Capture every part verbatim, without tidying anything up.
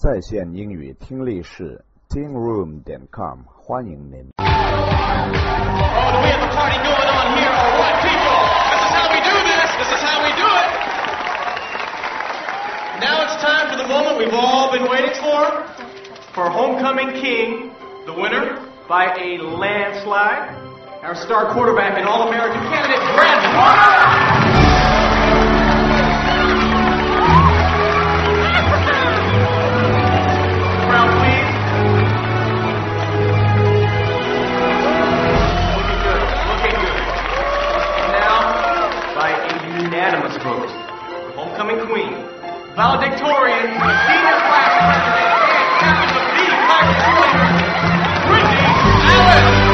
在线英语听力室 ting room 点 com 欢迎您。 Oh, do we have a party going on here or what, people? This is how we do this. This is how we do it. Now it's time for the moment we've all been waiting for. For Homecoming King, the winner by a landslide, our star quarterback and All-American candidate, Brandon Warner. Crowd, please. Looking good. Looking good. Now, by a unanimous vote, the Homecoming Queen, valedictorian, senior class president, and captain of the Black Warriors, Brittany Allen.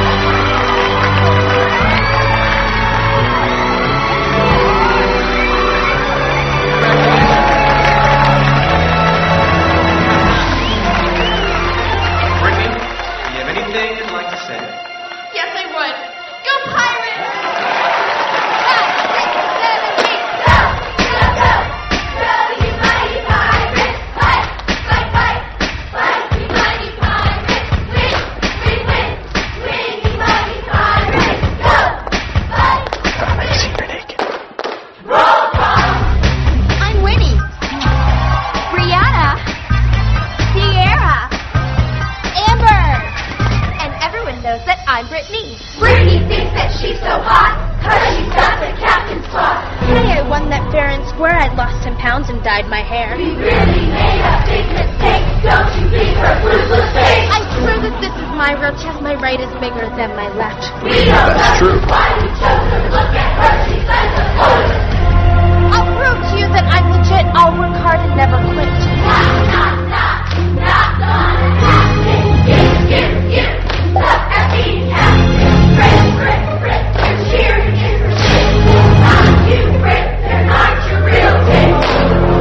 I'm Brittany. Brittany thinks that she's so hot, cause she's got the captain spot. Hey, I won that fair and square. I'd lost ten pounds and dyed my hair. We really made a big mistake. Don't you think her ruthless face? I swear that this is my real chest. My right is bigger than my left. We don't That's know true. why we chose her. Look at her, she's like a fool. I'll prove to you that I'm legit. I'll work hard and never quit. Not, not, not, not gonna happen. Get, get, get. Look at me, Captain. Brit, Brit, Brit. You're cheering in her shit. Not you, Brit. They're not your real kids.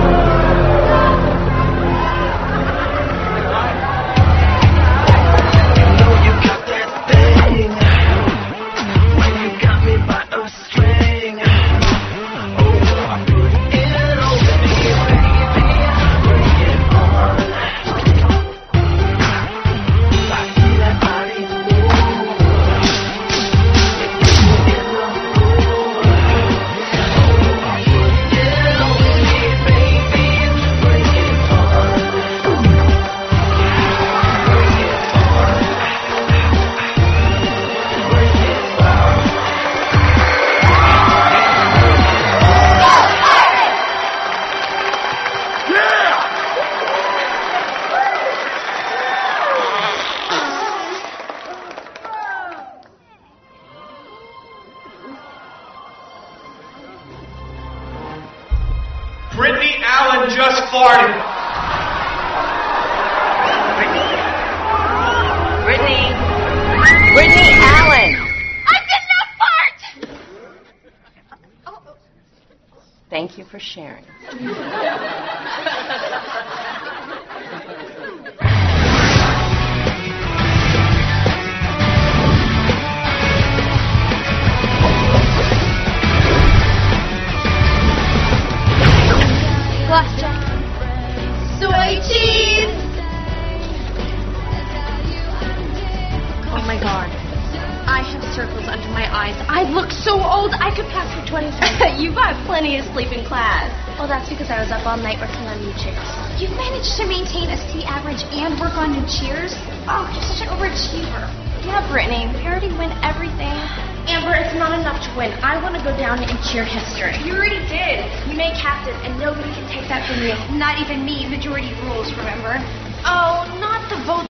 You know you got that thing when you got me by a string. Oh, I put it over me, baby. Bring it on. I see that body move. It gets me in the mood. Oh, I put it over me, baby. Bring it on. Bring it on. Brittany Allen just farted. Brittany. Brittany Allen. I did not fart! Oh. Thank you for sharing. Gloucester. Soy cheese! Oh my god. I have circles under my eyes. I look so old, I could pass for twenty-seven. You got plenty of sleep in class. Well, that's because I was up all night working on new chairs. You've managed to maintain a C average and work on new cheers? Oh, you're such an overachiever. Yeah, Brittany, we already win everything. Amber, it's not enough to win. I want to go down in cheer history. You already did. You made captain, and nobody can take that from you. Not even me. Majority rules, remember? Oh, not the vote.